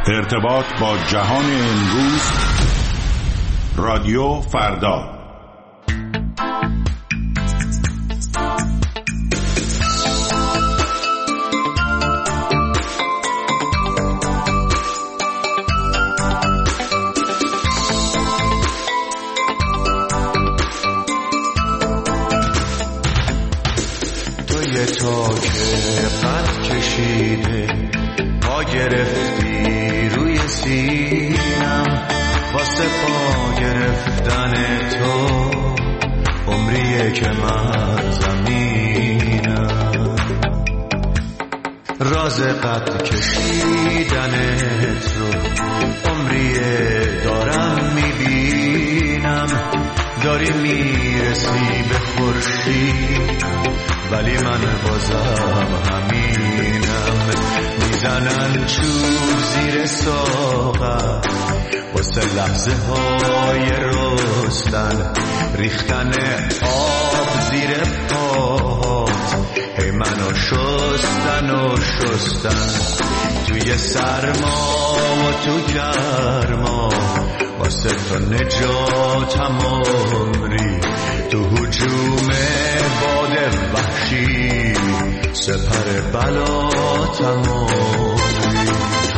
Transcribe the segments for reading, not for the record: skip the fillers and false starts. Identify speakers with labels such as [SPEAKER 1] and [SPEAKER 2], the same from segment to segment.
[SPEAKER 1] ارتباط با جهان امروز. رادیو فردا.
[SPEAKER 2] تا که قد کشیده پا گرفتی روی سینم، واسه پا گرفتن تو عمریه که من زمینم. راز قد کشیدن تو عمریه دارم میبینم، داری میرسی به خورشید ولی من بازم همینم. میزنن چوب زیر ساقم واسه لحظه های رستن، ریختن آب زیر پات هی منو شستن و شستن. توی سرما و تو گرما واسه تو نجاتم عمری، تو هجوم باد وحشی سپر بلاتم عمری.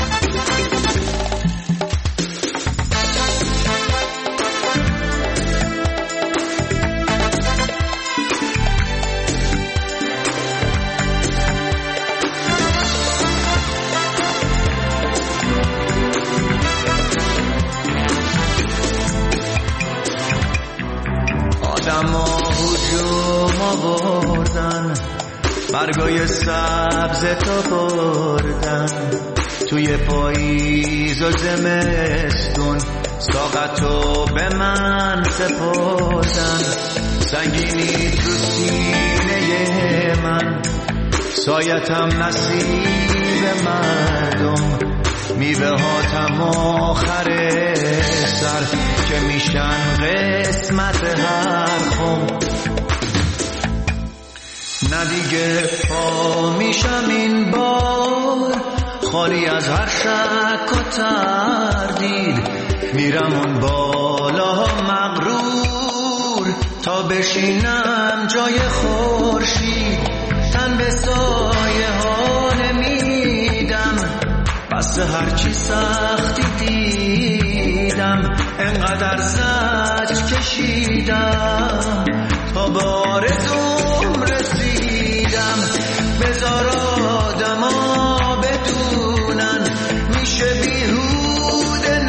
[SPEAKER 2] بردن برگای سبز تو بردن، توی پاییز و زمستون ساقتو به من سپردن. سنگینی تو سینه من، سایتم نصیب مردم، میوه هاتم آخر سر که میشن قسمت هر خم. نه دیگه پا میشم این بار خالی از هر شک و تردید، میرم اون بالا مغرور تا بشینم جای خورشید. تن به سایه ها نمیدم، بس هرچی سختی دیدم، انقدر زجر کشیدم تا به آرزوم رسیدم. بذار آدما بدونن میشه بیهوده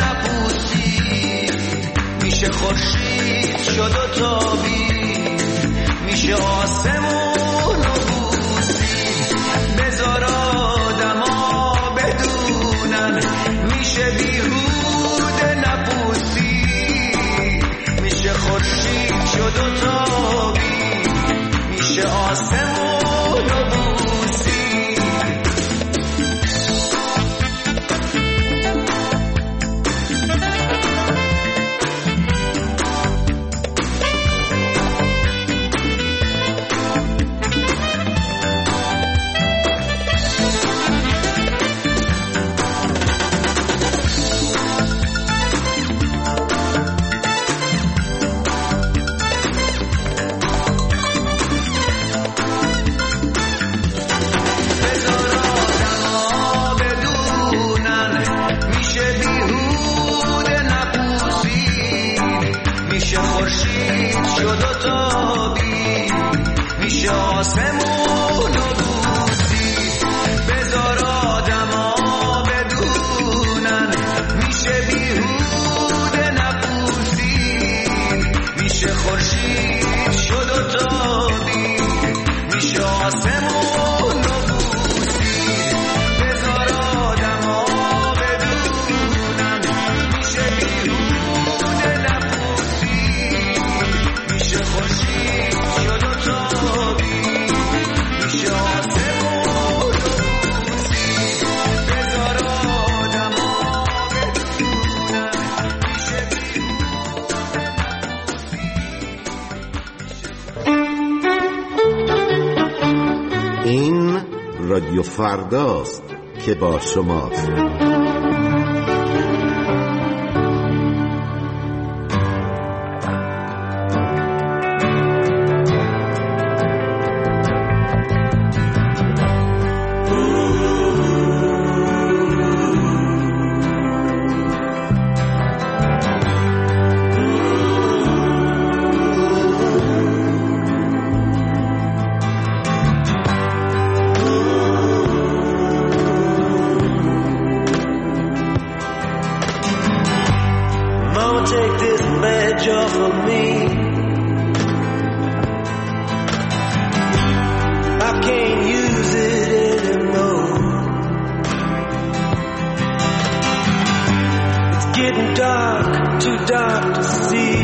[SPEAKER 2] نپوسید، میشه خورشید شد و تابید، میشه آسمون و بوسید. بذار آدما بدونن میشه بیهوده نپوسید، میشه خورشید شد و تابید، میشه آسمون و بوسید.
[SPEAKER 3] رادیو فرداست که با شماست.
[SPEAKER 2] take this badge off of me. I can't use it anymore. It's getting dark, too dark to see.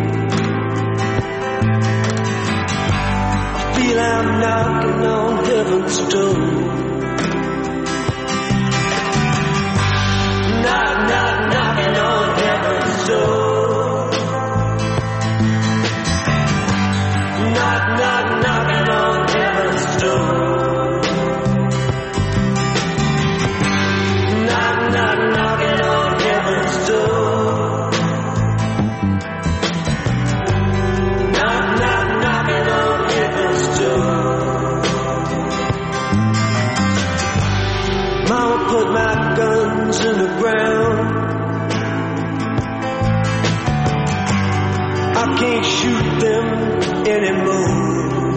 [SPEAKER 2] I feel I'm knocking on heaven's door. Knock, knock, knocking on heaven's door. Knock, knock, knocking on heaven's door. Knock, knock, knocking on heaven's door. Knock, knock, knocking on heaven's door. Mama put my guns in the ground. I can't shoot them anymore.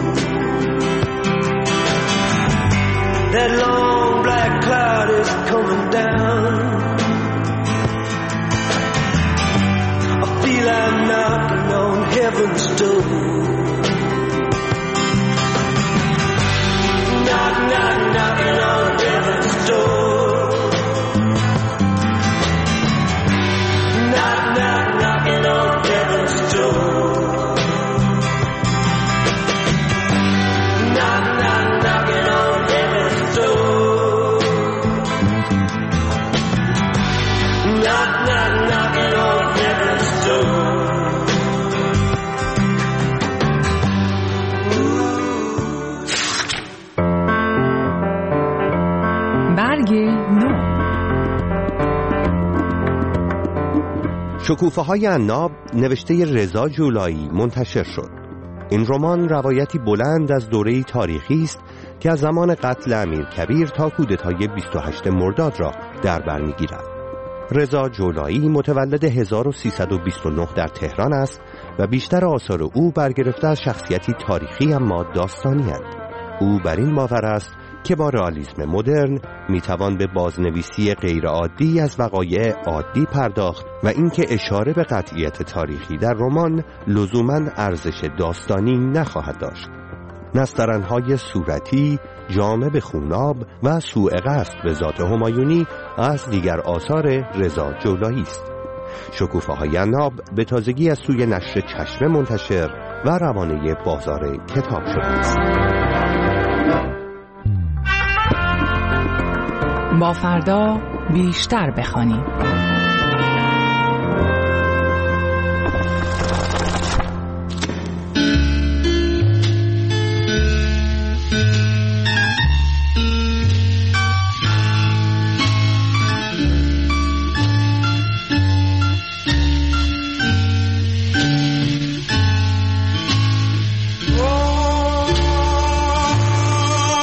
[SPEAKER 2] That long black cloud is coming down. I feel I'm knocking on heaven's door. Knock, knock, knocking on heaven's door. Knock, knock, knocking on heaven's door. Knock, knock, knocking on heaven's door. Knock, knock, knocking on heaven's door.
[SPEAKER 3] برگ نو.
[SPEAKER 4] شکوفه‌های عناب نوشته رضا جولایی منتشر شد. این رمان روایتی بلند از دوره‌ای تاریخی است که از زمان قتل امیرکبیر تا کودتای 28 مرداد را در بر می‌گیرد. رضا جولایی متولد 1329 در تهران است و بیشتر آثار او برگرفته از شخصیتی تاریخی اما داستانی است. او بر این باور است که با رئالیسم مدرن میتوان به بازنویسی غیرعادی از وقایع عادی پرداخت و اینکه اشاره به قطعیت تاریخی در رمان لزوماً ارزش داستانی نخواهد داشت. نسترن‌های صورتی، جامه به خوناب و سوء قصد به ذات همایونی از دیگر آثار رضا جولایی است. شکوفه‌های عناب به تازگی از سوی نشر چشمه منتشر و روانه بازار کتاب شده است.
[SPEAKER 3] با فردا بیشتر بخوانیم.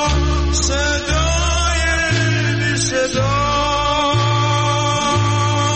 [SPEAKER 2] صدای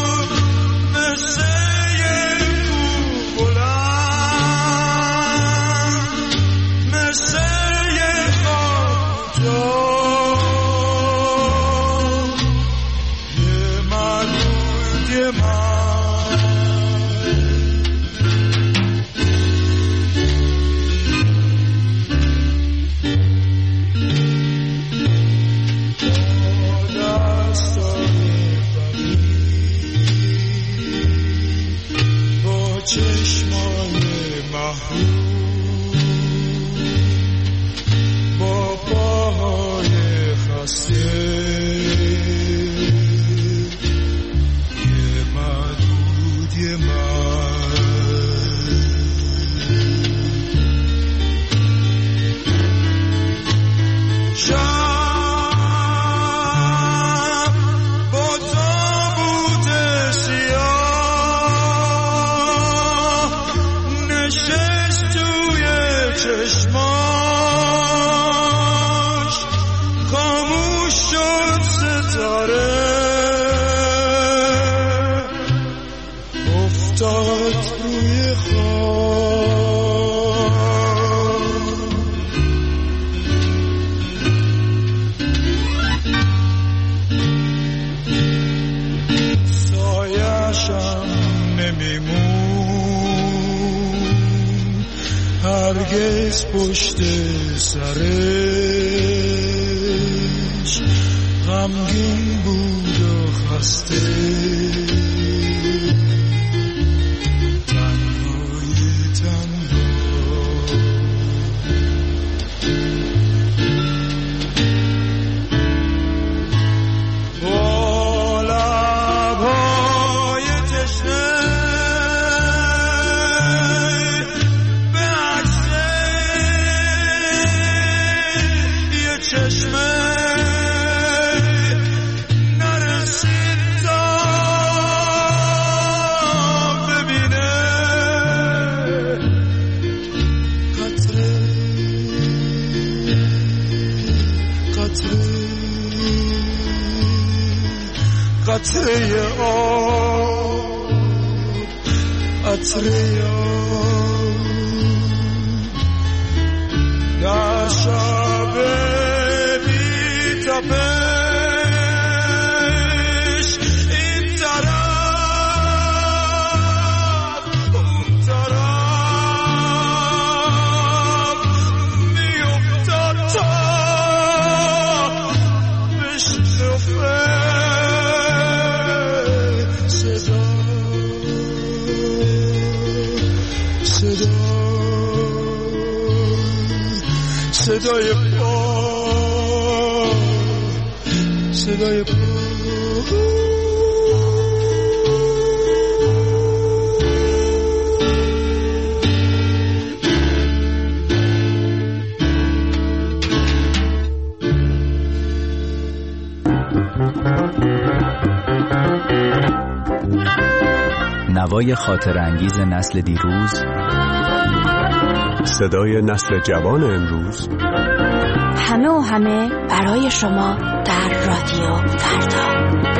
[SPEAKER 5] نرگس پشت سرش غمگین بود و خسته قطره آب قطره آب در شب بی تپش این طرف اون طرف میافتد تا بشنفه صدای پا صدای پا
[SPEAKER 6] نوای خاطر انگیز نسل دیروز،
[SPEAKER 7] صدای نسل جوان امروز،
[SPEAKER 8] همه و همه برای شما در رادیو فردا.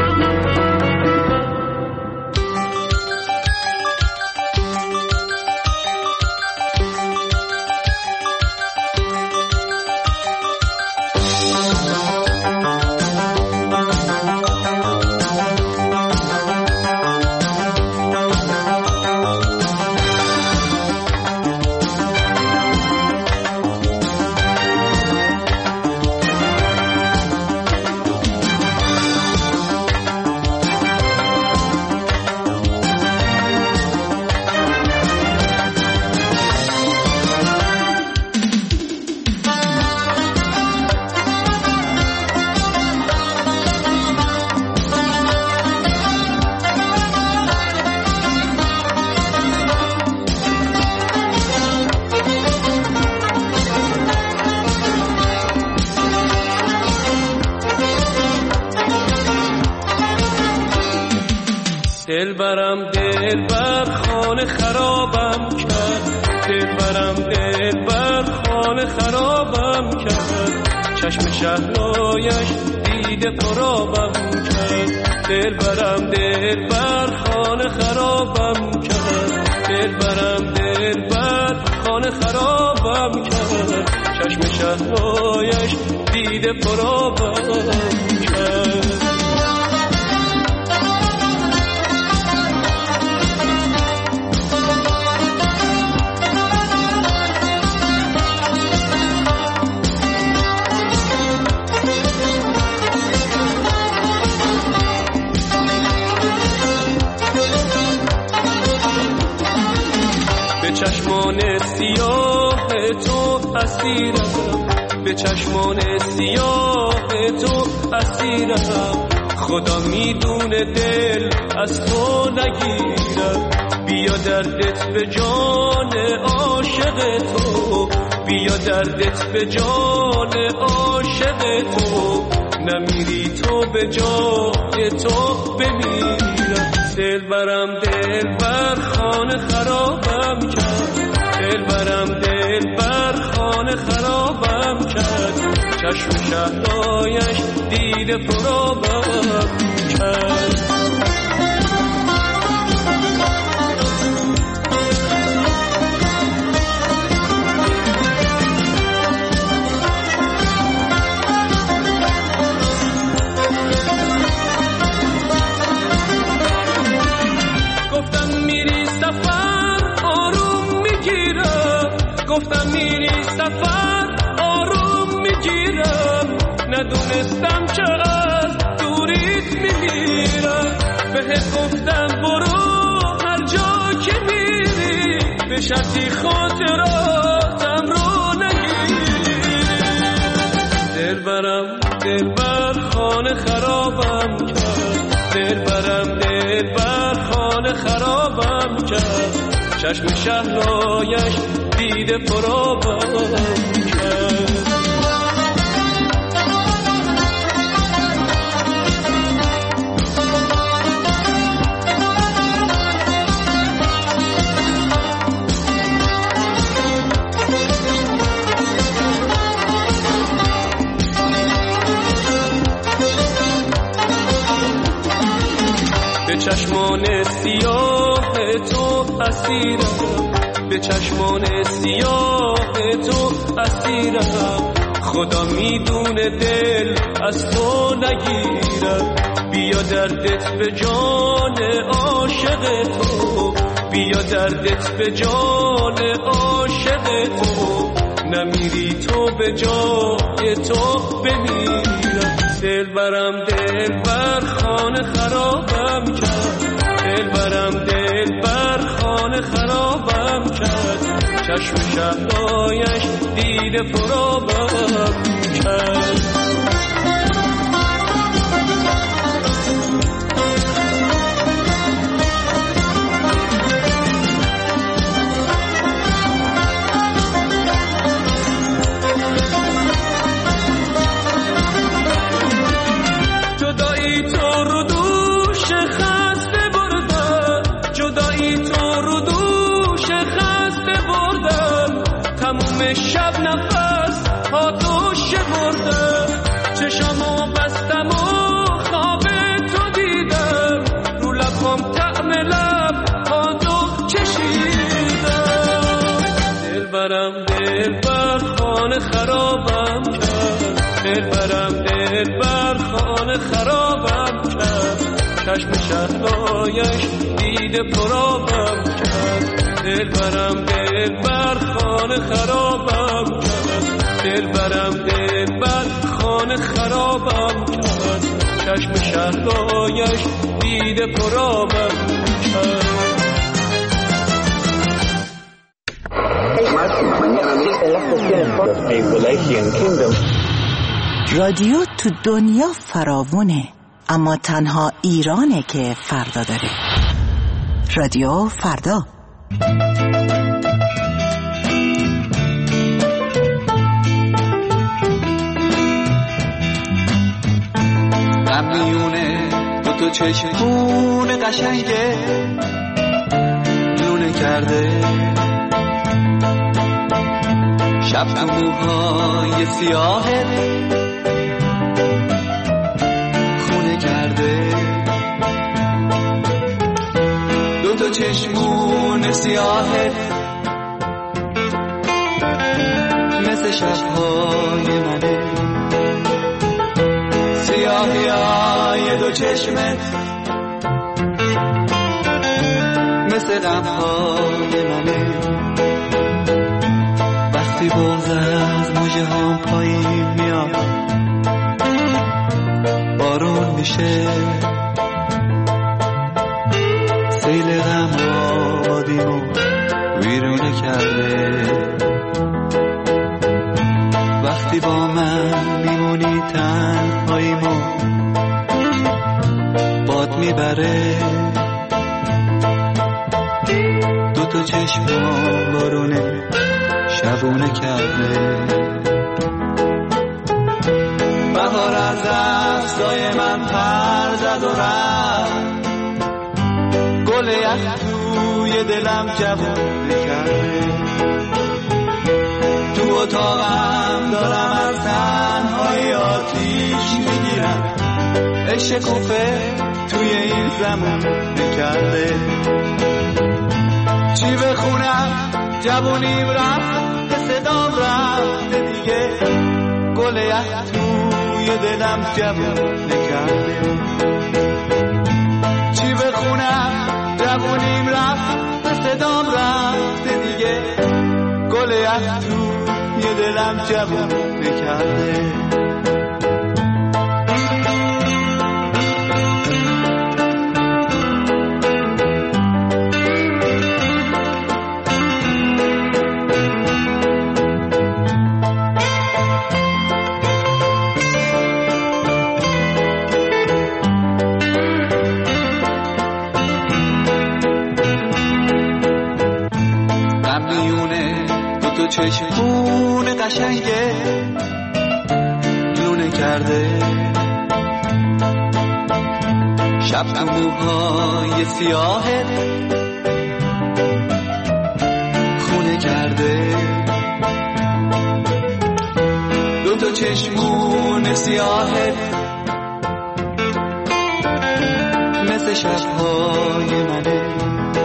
[SPEAKER 9] دلبرم دلبر خانه خرابم کرد، دلبرم دلبر خانه خرابم کرد، چشم شهلایش دیده پرابم کرد. دلبرم دلبر خانه خرابم کرد، دلبرم دلبر خانه خرابم کرد، چشم شهلایش دیده پرابم کرد. به چشمان سیاه تو اسیرم، به چشمان سیاه تو اسیرم، خدا میدونه دل از تو نگیرم. بیا دردت به جان عاشق تو، بیا دردت به جان عاشق تو، نمیری تو به جای تو بمیرم. دلبرم دلبر خانه خرابم کرد، دلبرم دلبر خانه خرابم کرد، چشم شهلایش دیده پرابم کرد. گفتم به شرطی خاطراتم رو نگیر. دلبرم دلبر خانه خرابم کرد، دلبرم دلبر خانه خرابم کرد، چشم شهلایش دیده پرابم کرد. به چشمان سیاه تو اسیرم، به چشمان سیاه تو اسیرم، خدا میدونه دل از تو نگیرم. بیا دردت به جان عاشق تو، بیا دردت به جان عاشق تو، نمیری تو به جای تو بمیرم. دلبرم دلبر خانه خرابم کرد، دلبرم دلبر خانه خرابم کرد، چشم شهلایش دیده پرابم کرد. شب نفس ها تو شمردم، چشمو بستم و خواب تو دیدم، رو لبم طعم لب ها تو چشیدم. دلبرم دلبر خانه خرابم کرد، دلبرم دلبر خانه خرابم کرد، چشم شهلایش دیده پرابم کرد. دلبرم دلبر خانه خرابم کرد، دلبرم دلبر خانه خرابم کرد، چشم شهلایش دیده پرابم کرد.
[SPEAKER 10] رادیو تو دنیا فراوونه، اما تنها ایرانه که فردا داره. رادیو فردا.
[SPEAKER 2] میونه تو چشمون قشنگه لونه کرده، شب تو موهای سیاهت خونه کرده. دو چشمون سیاهت مثل شبهای منه، سیاهی های دو چشمت مثل غمهای منه. وقتی بغض از موجه هم پایین میاد بارون میشه، سیل غم آبادیمو ویرونه کرده. وقتی با من میمونی تنهاییمو باد میبره، دو چشمم بارونه شبونه کرده. بهار از دستای من پر زد و رفت، گل یخ توی دلم جوونه کرده. تو اتاقم دارم از تنهایی آتیش میگیرم، عشق کوفه توی این زمان نکرده. چی بخونم جوونیم رفت، به صدام رفته دیگه، گل یخ توی دلم جوون نکرده. چی بخونم جوونیم رفت، به صدام رفته دیگه، گل یخ توی دلم جوون نکرده. تا چشمون قشنگه لونه کرده، شب تو موهای سیاهت خونه کرده، دو تا چشمون سیاهت مثل شبهای منه،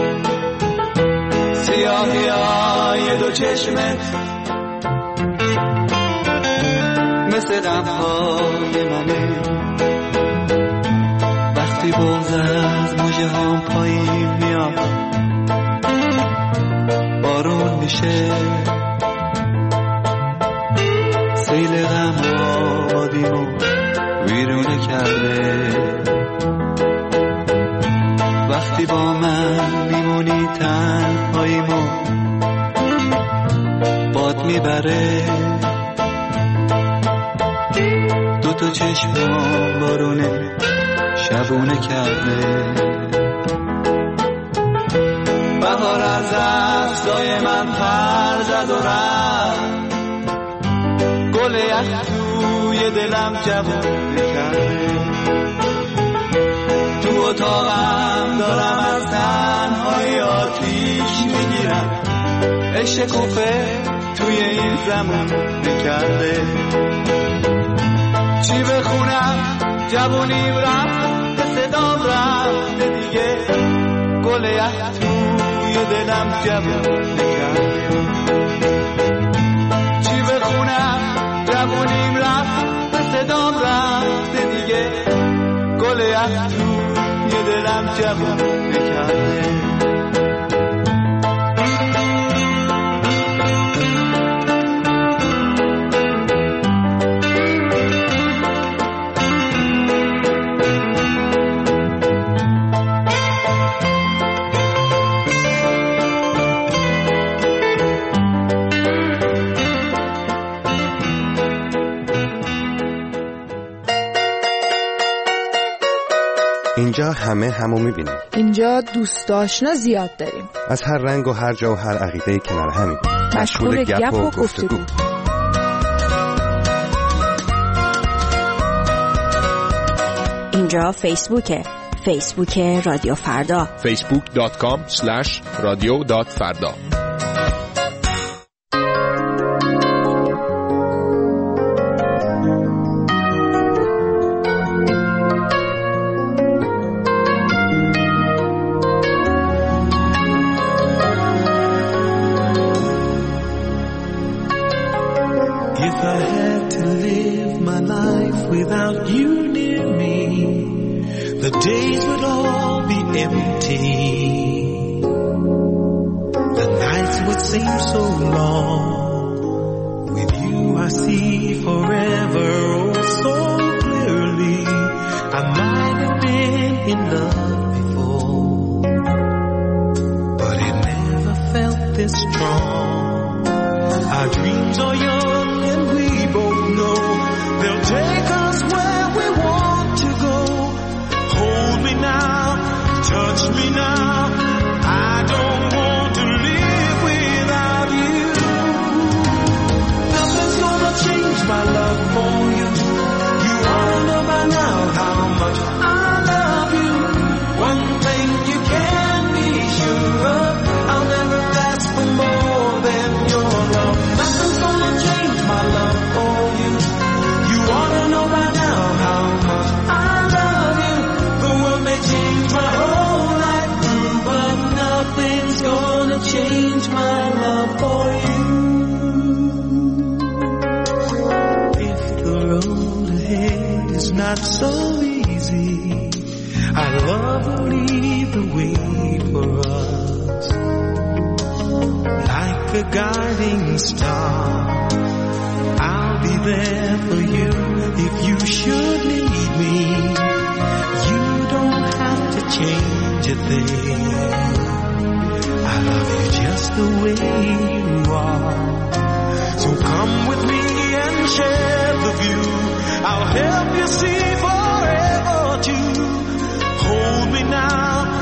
[SPEAKER 2] سیاهی های دو چشمت مثل غمهای منه، وقتی بغض از موجه هم پایین میاد بارون میشه، سیل غم آدیمو ویرونه کرده، وقتی با من میمونی تنهاییمو باد میبره، دو تا چشمم بارونه شبونه کرده، بهار از افزای من پر زد و رفت، گل یخ توی دلم جوونه کرده، تو اتاقم دارم از تنهایی آتیش میگیرم، عشق کوفه توی این زمان نکرده، چی بخونم جوونیم رفت به صدام رفته دیگه، گل یخ توی دلم جوون نکرده، چی بخونم جوونیم رفت به صدام رفته دیگه، گل یخ توی دلم جوون نکرده.
[SPEAKER 4] اینجا همه همو میبینیم،
[SPEAKER 11] اینجا دوست آشنا زیاد داریم،
[SPEAKER 4] از هر رنگ و هر جا و هر عقیده کنار همیم،
[SPEAKER 11] مشغول گپ و گفتگو.
[SPEAKER 8] اینجا فیسبوک رادیو فردا،
[SPEAKER 7] facebook.com/radio.farda.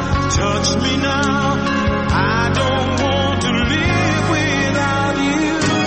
[SPEAKER 5] Touch me now, I don't want to live without you.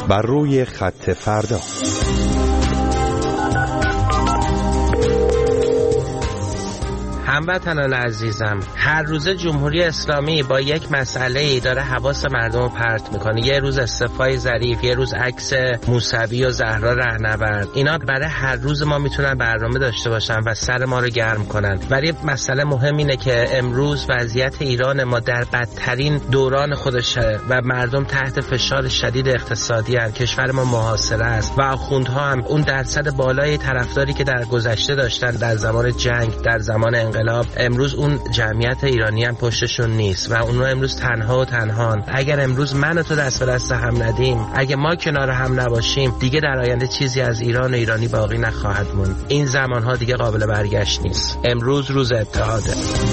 [SPEAKER 4] بر روی خط فردا.
[SPEAKER 12] هموطنان عزیزم، هر روز جمهوری اسلامی با یک مسئله‌ای داره حواس مردم رو پرت میکنه. یه روز استعفای ظریف، یه روز عکس موسوی و زهرا رهنورد. اینا برای هر روز ما میتونن برنامه داشته باشن و سر ما رو گرم کنن. ولی مسئله مهم اینه که امروز وضعیت ایران ما در بدترین دوران خودشه و مردم تحت فشار شدید اقتصادی هستند. کشور ما محاصره است و آخوندها هم اون درصد بالای طرفداری که در گذشته داشتن در زمان جنگ، در زمان انقلاب، امروز اون جمعیت ایرانی هم پشتشون نیست و اونها امروز تنها و تنهان. اگر امروز من و تو دست به دست هم ندیم، اگه ما کنار هم نباشیم، دیگه در آینده چیزی از ایران و ایرانی باقی نخواهد موند. این زمانها دیگه قابل برگشت نیست. امروز روز اتحاده.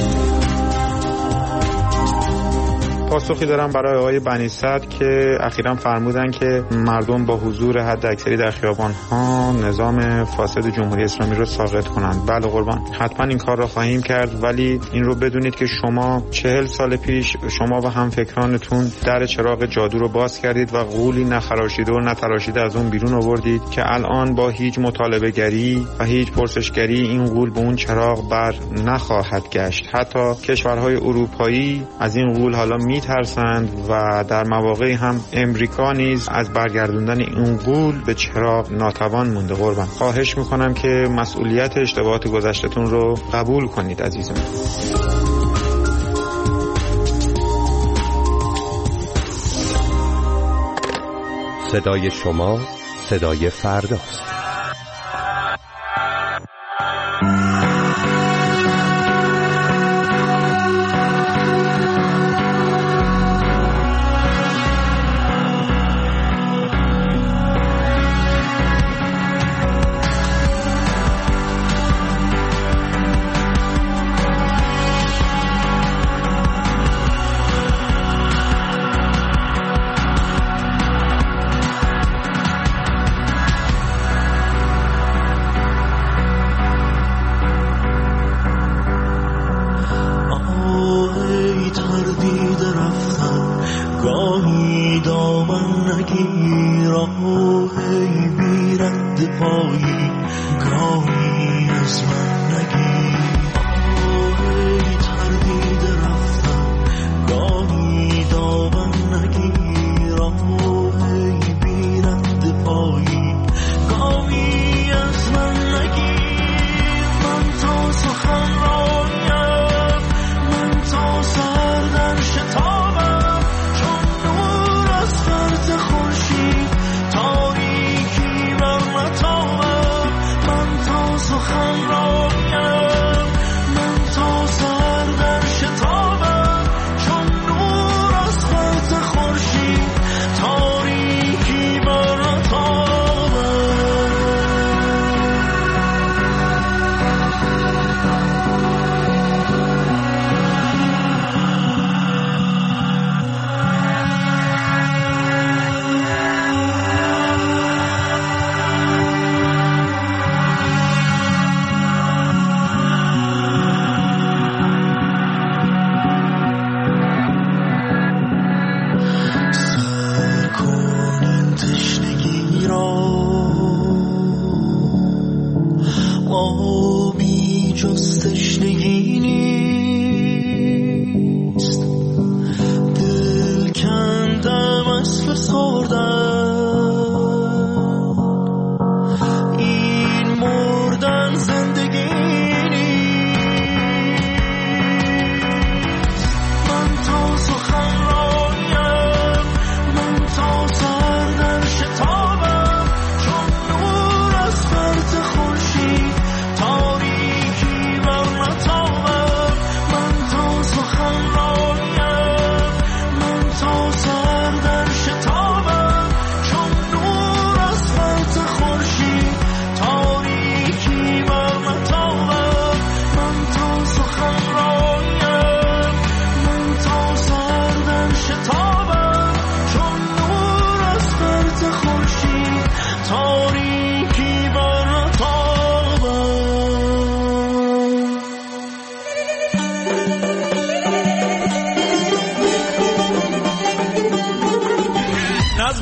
[SPEAKER 13] پاسخی دارم برای آقای بنی صدر که اخیراً فرمودن که مردم با حضور حد اکثری در خیابان‌ها نظام فاسد جمهوری اسلامی رو ساقط کنند. بله قربان، حتما این کار رو خواهیم کرد، ولی این رو بدونید که شما 40 سال پیش شما و همفکرانتون در چراغ جادو رو باز کردید و غولی نخراشیده و نتراشیده از اون بیرون آوردید که الان با هیچ مطالبه گری و هیچ پرسشگری این غول به اون چراغ بر نخواهد گشت. حتی کشورهای اروپایی از این غول حالا میترسند و در مواقعی هم امریکا نیز از برگردوندن این غول به چراغ ناتوان مونده. قربان، خواهش میکنم که مسئولیت اشتباهات گذشته‌تون رو قبول کنید عزیزم.
[SPEAKER 4] صدای شما صدای فرداست.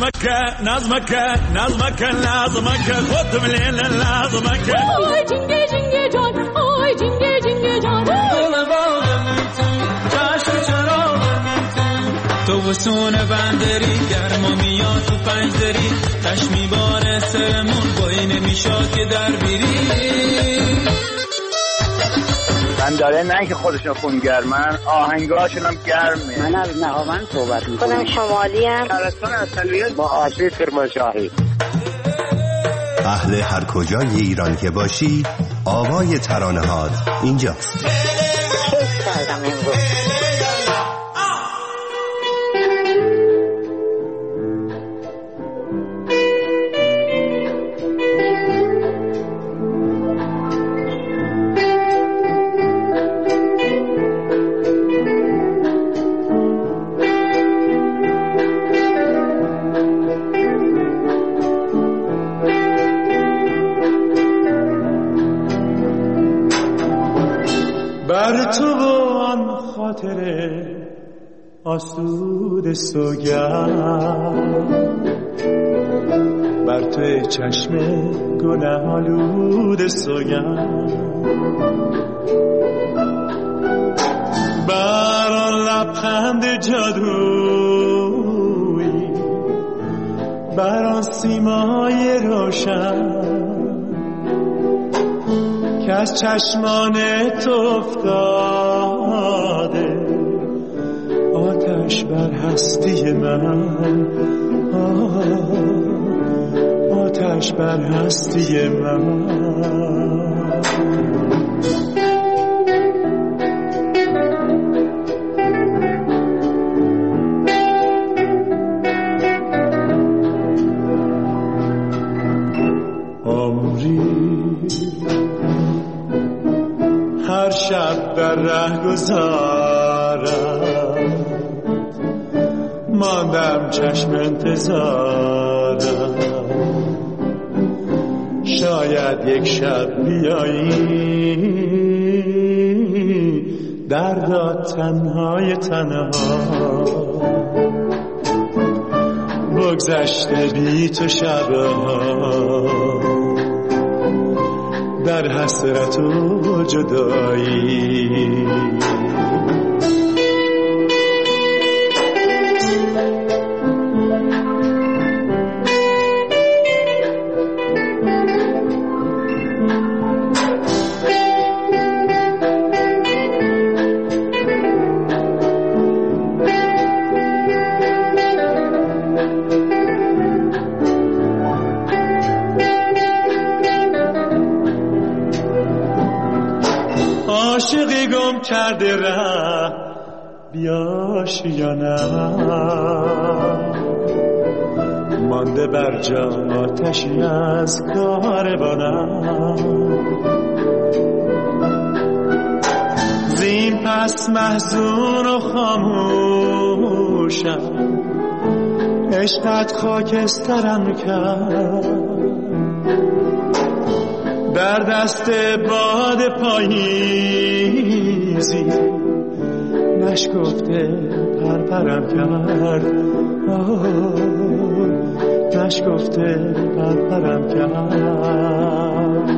[SPEAKER 5] نظمك خودم لیل نظمک
[SPEAKER 14] آی جنگه جنگه جان آی جنگه جنگه جان
[SPEAKER 9] تو وسون بندری گرما میاد تو پنجدری چشمی باره سرمون بایی نمیشاد که در بیری
[SPEAKER 15] بنداره نه که خودشون خونگرمن آهنگاشون هم گرمه.
[SPEAKER 16] من از نهاوند صحبت میکنم
[SPEAKER 17] شمالی هم
[SPEAKER 15] شهرستان اصلیت با آسی کرمانشاهی.
[SPEAKER 4] اهل هر کجای ایران که باشی آوای ترانه هات اینجاست.
[SPEAKER 17] کیف کردم امروز.
[SPEAKER 5] بر تو و آن خاطر آسود سوگند بر تو چشم گناه آلود سوگند بر آن لبخند جادویی بر آن سیمای روشن که از چشمان تو افتاده آتش بر هستی من آتش بر هستی من هر شب در ره گذارم ماندم چشم انتظارم شاید یک شب بیایی دردا تنهای تنها بگذشته بی تو شبها در حسرت و جدایی عاشقی گم کرده ره بیاش یا نه مانده بر جا آتشی از کاروانم زین پس محزون و خاموشم عشقت خاکسترم کرد در دست باد پاییزی نشکفته پرپرم کرد نشکفته پرپرم کرد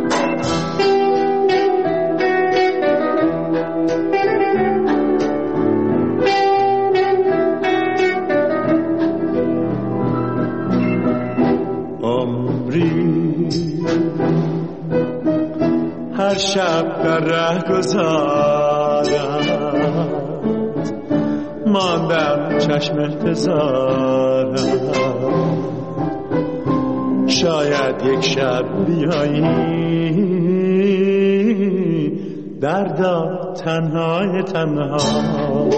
[SPEAKER 5] هر شب در ره گذارم ماندم چشم انتظارم شاید یک شب بیایی دردا تنهای تنها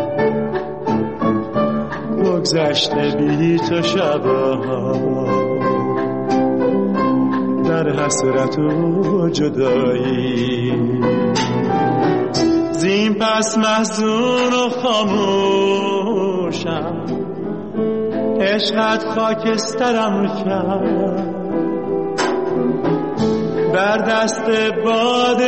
[SPEAKER 5] بگذشته بی تو شبها در حسرت و جدایی زین پس محزون و خاموشم عشقت خاکسترم کرد در دست باد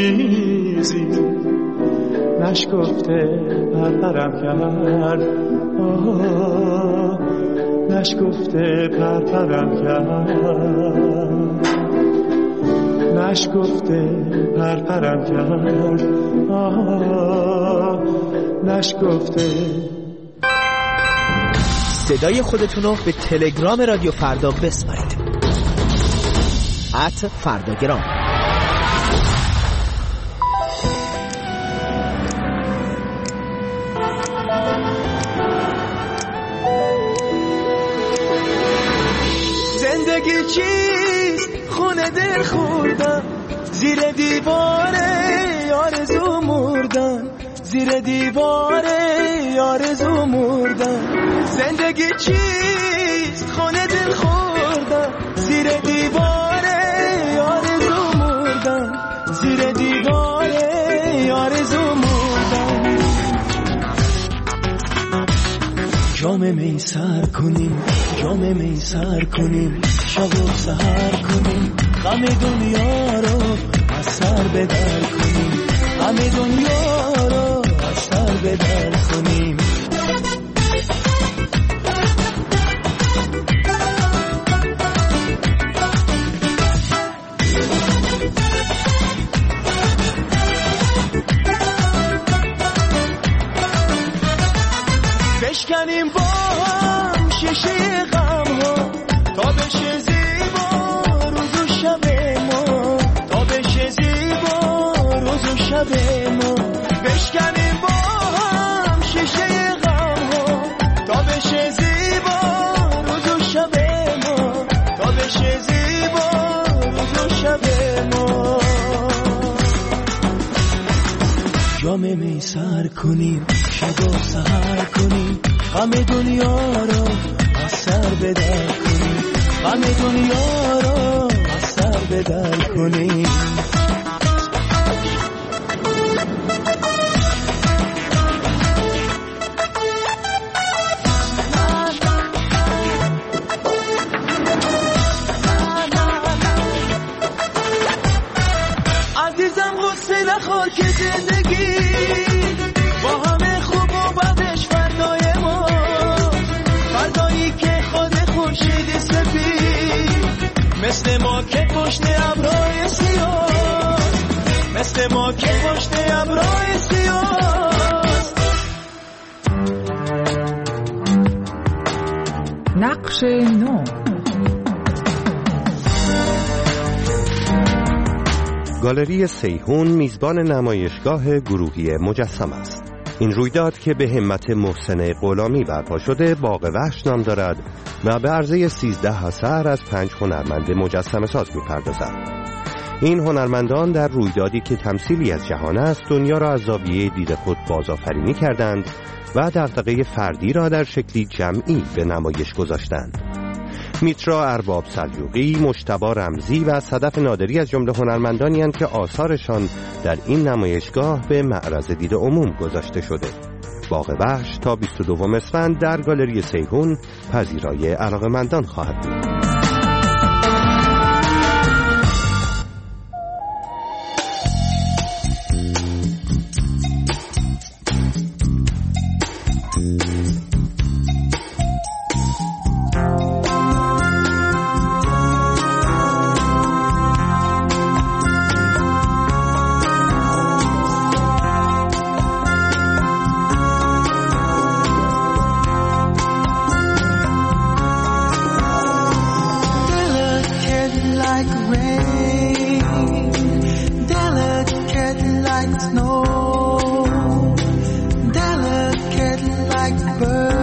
[SPEAKER 5] پاییزی نشکفته پرپرم کرد نشکفته پرپرم کرد، نشکفته پرپرم کرد، نشکفته.
[SPEAKER 18] صدای خودتون رو به تلگرام رادیو فردا بسپارید. @فرداگرام.
[SPEAKER 2] زندگی چیست خونه دل خوردم، زیر دیواره آرزو مردم، زیر دیواره آرزو مردم. زندگی چیست خونه دل خوردم، زیر دیواره آرزو مردم، زیر دیواره آرزو مردم. جام می سر کنیم، جام می سر کنیم، شب و سحر کنیم، غم دنیا رو از سر به در کنیم، غم دنیا رو از سر به در کنیم. بشکنیم با هم شیشه غم ها تا بشه زیبا روز و شب ما، تا بشه زیبا روز و شب ما. بشکنیم با هم شیشه غم ها تا بشه زیبا روز و شب ما، تا بشه زیبا روز و شب ما. جام می سر کنیم، شب و سحر کنیم، غم دنیا رو از سر به در کنیم، غم دنیا رو از سر به در کنیم. عزیزم غصه نخور که زندگی با همه خوب و بدش فردای ما، فردایی که خود خورشید سفید مثل ما که پشت ابرهای سیاه، مثل ما که پشت ابرهای سیاه.
[SPEAKER 3] نقش نو.
[SPEAKER 4] گالری سیحون میزبان نمایشگاه گروهی مجسم است. این رویداد که به همت محسن غلامی برپا شده باغ وحش نام دارد و به عرضه 13 اثر از 5 هنرمند مجسمه ساز می‌پردازد. این هنرمندان در رویدادی که تمثیلی از جهان است دنیا را از زاویه دید خود بازآفرینی کردند و دغدغه فردی را در شکلی جمعی به نمایش گذاشتند. میترا ارباب سلجوقی، مجتبی رمزی و صدف نادری از جمله هنرمندانی اند که آثارشان در این نمایشگاه به معرض دید عموم گذاشته شده. باغ وحش تا 22 اسفند در گالری سیحون پذیرای علاقه‌مندان خواهد بود.
[SPEAKER 2] Delicate like birds.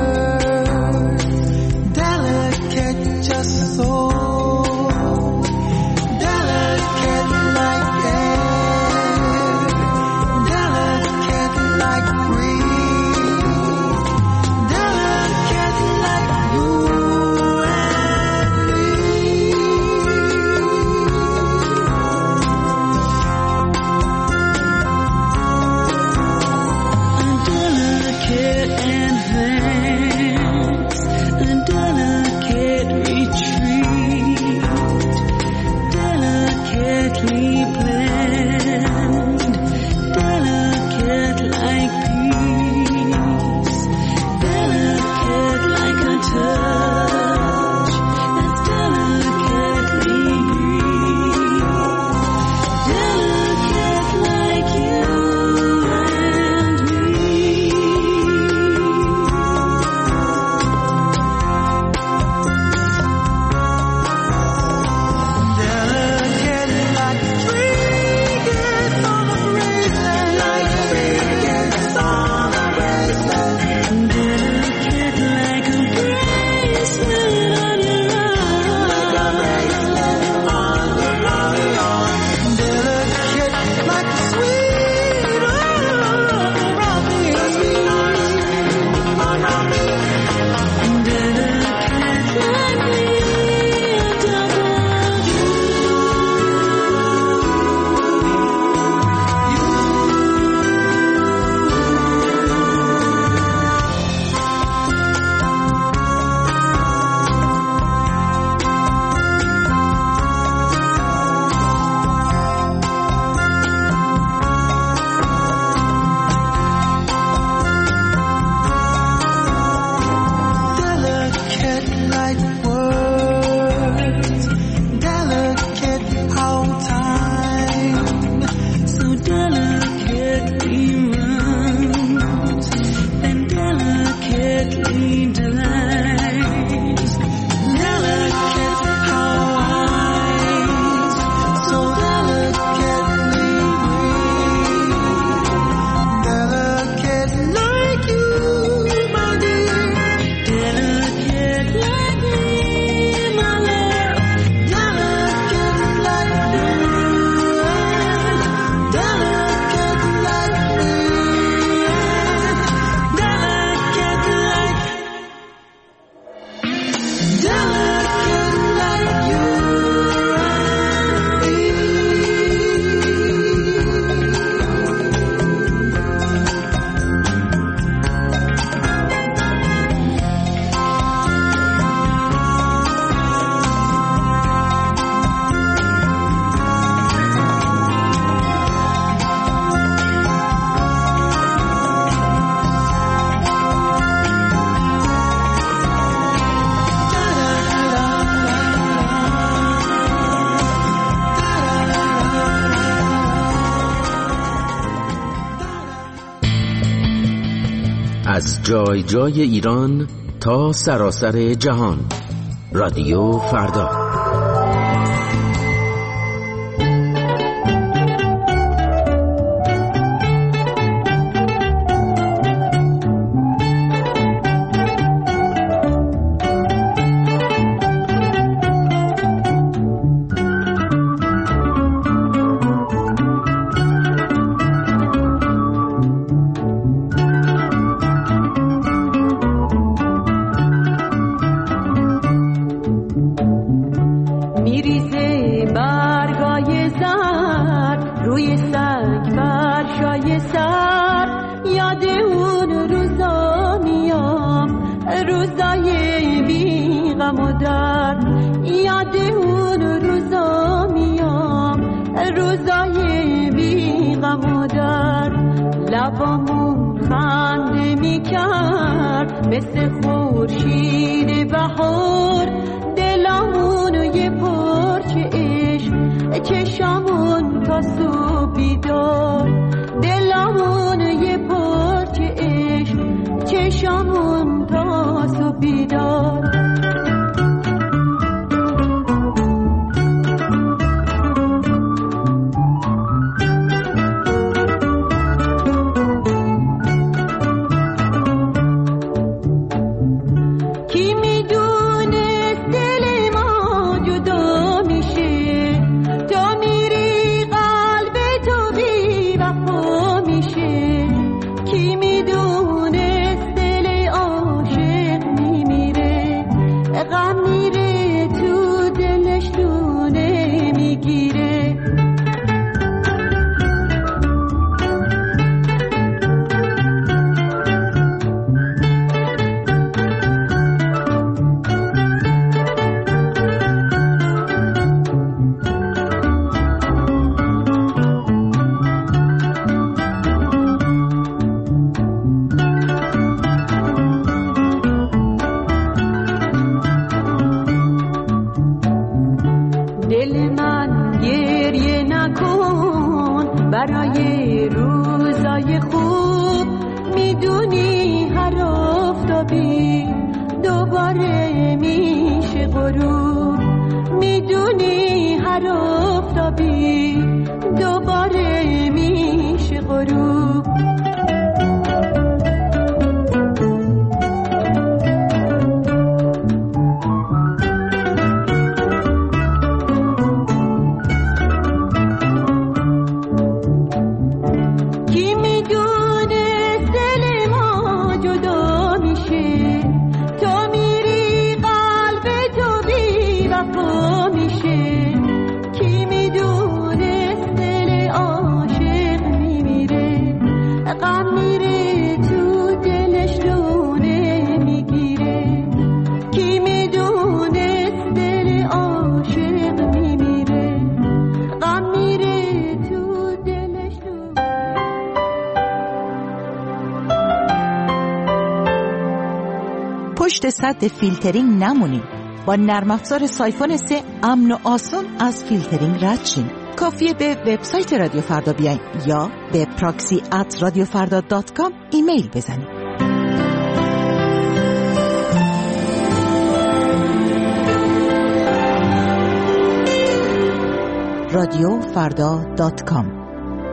[SPEAKER 19] از جای جای ایران تا سراسر جهان. رادیو فردا.
[SPEAKER 10] پشت سد فیلترینگ نمونید. با نرم افزار سایفون 3 امن و آسان از فیلترینگ رد شین. کافیه به وبسایت رادیو فردا بیاین یا به proxy@radiofarda.com ایمیل بزنید. radiofarda.com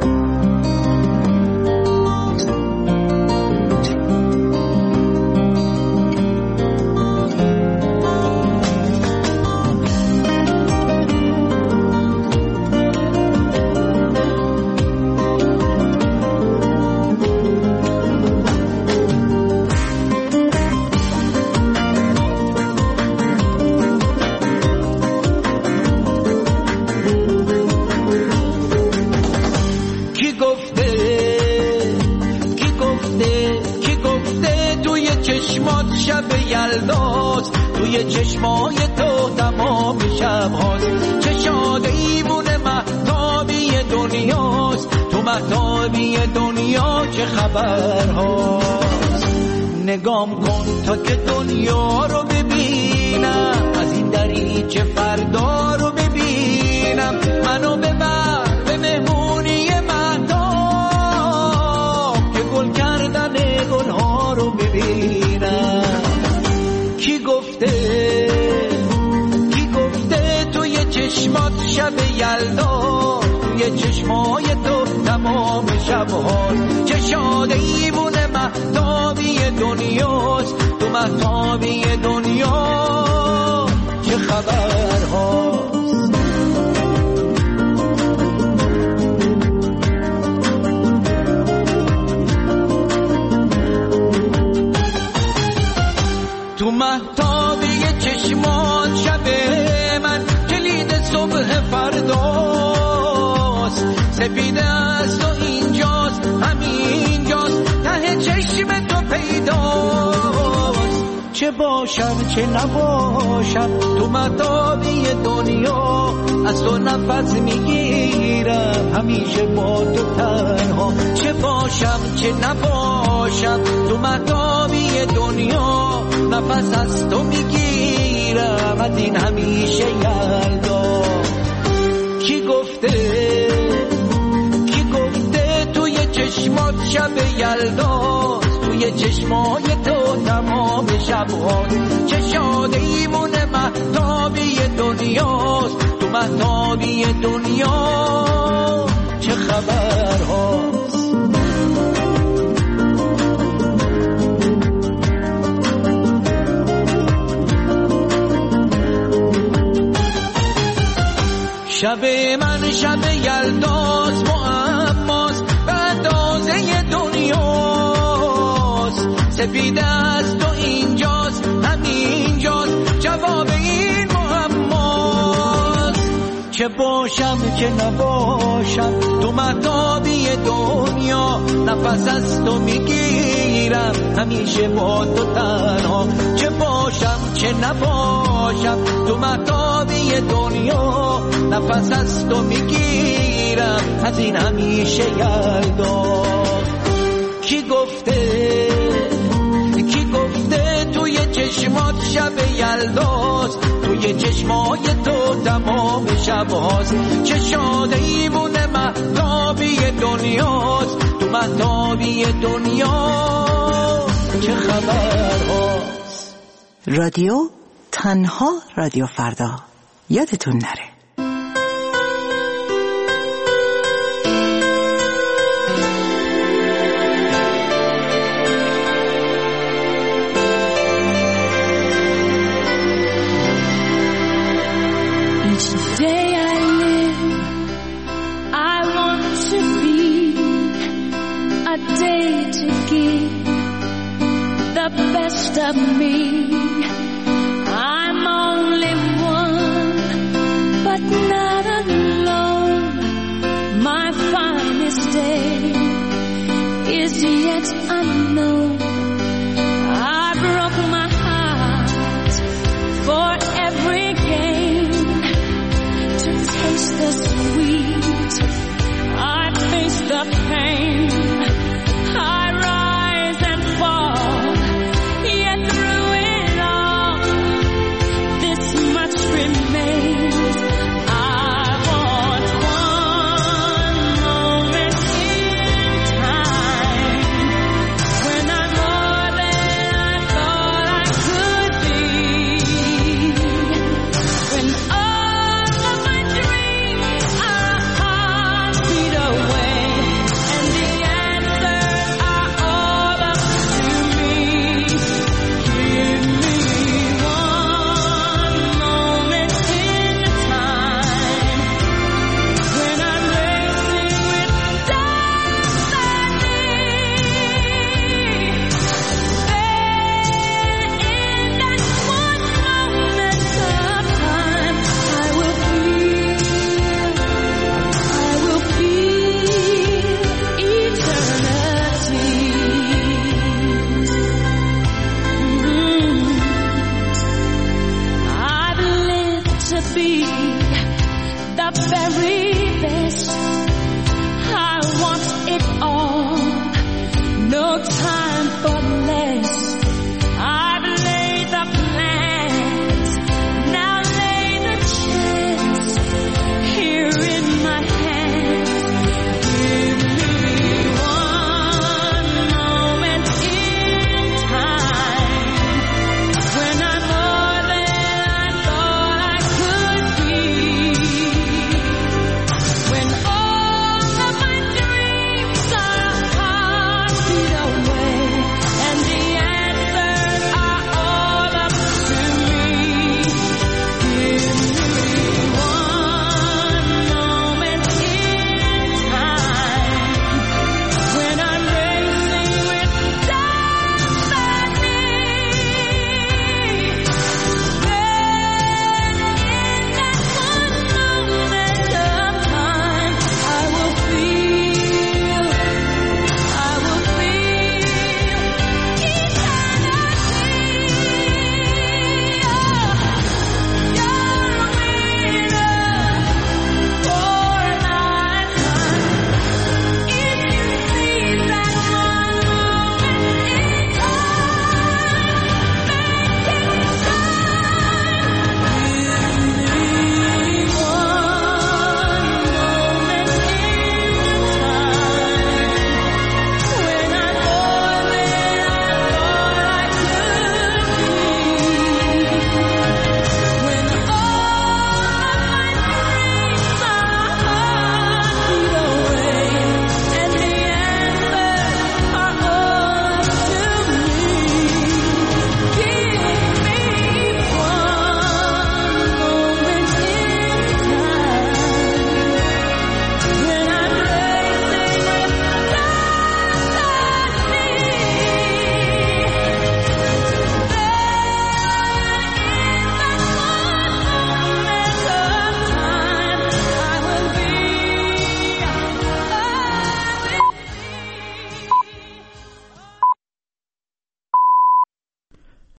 [SPEAKER 2] توی چشمای تو تمام شب هاست، چشاد ایمون مهتابی دنیاست، تو مهتابی دنیا چه خبر هاست. نگام کن تا که دنیا رو ببینم، از این دریچه فردا رو ببینم، منو ببر به مهمونی مهتاب که گل کردن گلها رو شب یلدا توی چشمای تو تمام شب‌ها چه شاد ایوون مهتابی دنیاست تو مهتابی دنیا چه خبرهاست تو مهتابی چشمات شب من کلید صبح فرداست سپیده است و اینجاست همینجاست ته چشم تو پیداست چه باشم چه نباشم تو مهتابی دنیا از تو نفس میگیرم همیشه با تو تنها چه باشم چه نباشم تو مهتابی دنیا نفس از تو میگیرم از این همیشه یلدا کی گفته توی چشمات شب یلداست توی چشمای تو تمام شب‌هاست چه شاد ایمون مهتابی دنیاست تو مهتابی دنیا چه خبرهاست شب من شب یلداست معماست به اندازه دنیاست سپیده است و اینجاست همینجاست جواب این معماست چه باشم چه نباشم تو مهتابی دنیا نفس از تو میگیرم همیشه با تو تنها چه باشم چه نباشم تو مهتابی دنیا نفس از تو میگیرم از این همیشه یلدا کی گفته توی چشمات شب یلداست توی چشمای تو تمام شب‌هاست چه شاد ایوون مهتابی دنیاست تو مهتابی دنیا چه خبرهاست
[SPEAKER 10] رادیو تنها رادیو فردا یادتون نره
[SPEAKER 14] Best of me, I'm only one, but now